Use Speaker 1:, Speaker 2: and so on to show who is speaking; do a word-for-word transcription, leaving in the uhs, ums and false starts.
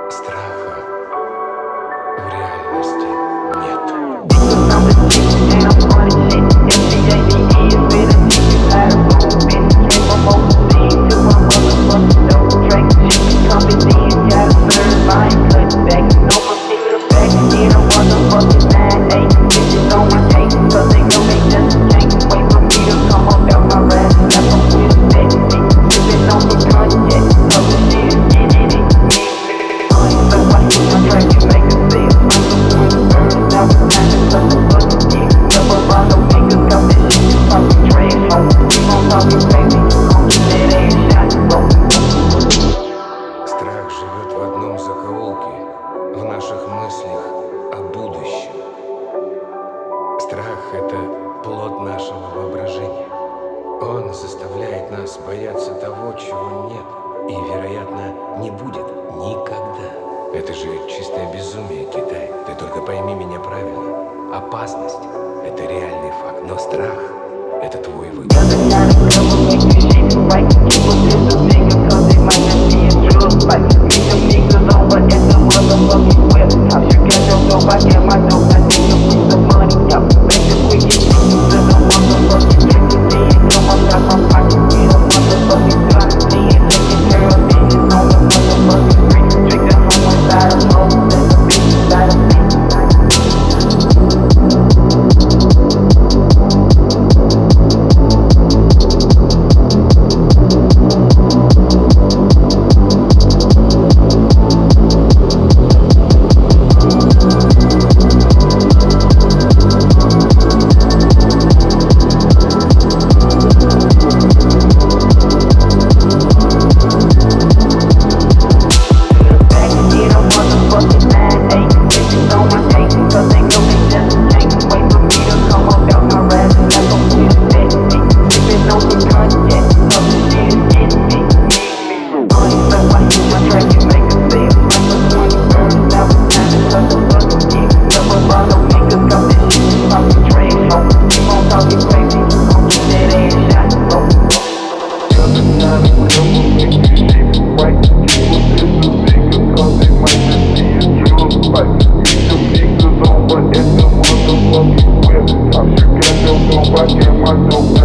Speaker 1: Страха в реальности нет. Страх живет в одном закоулке, в наших мыслях о будущем. Страх — это плод нашего воображения. Он заставляет нас бояться того, чего нет и, вероятно, не будет никогда. Это же чистое безумие, Китай. Ты только пойми меня правильно. Опасность — это реальный факт, но страх — это твой выбор.
Speaker 2: I sure got your dope, I get my dope.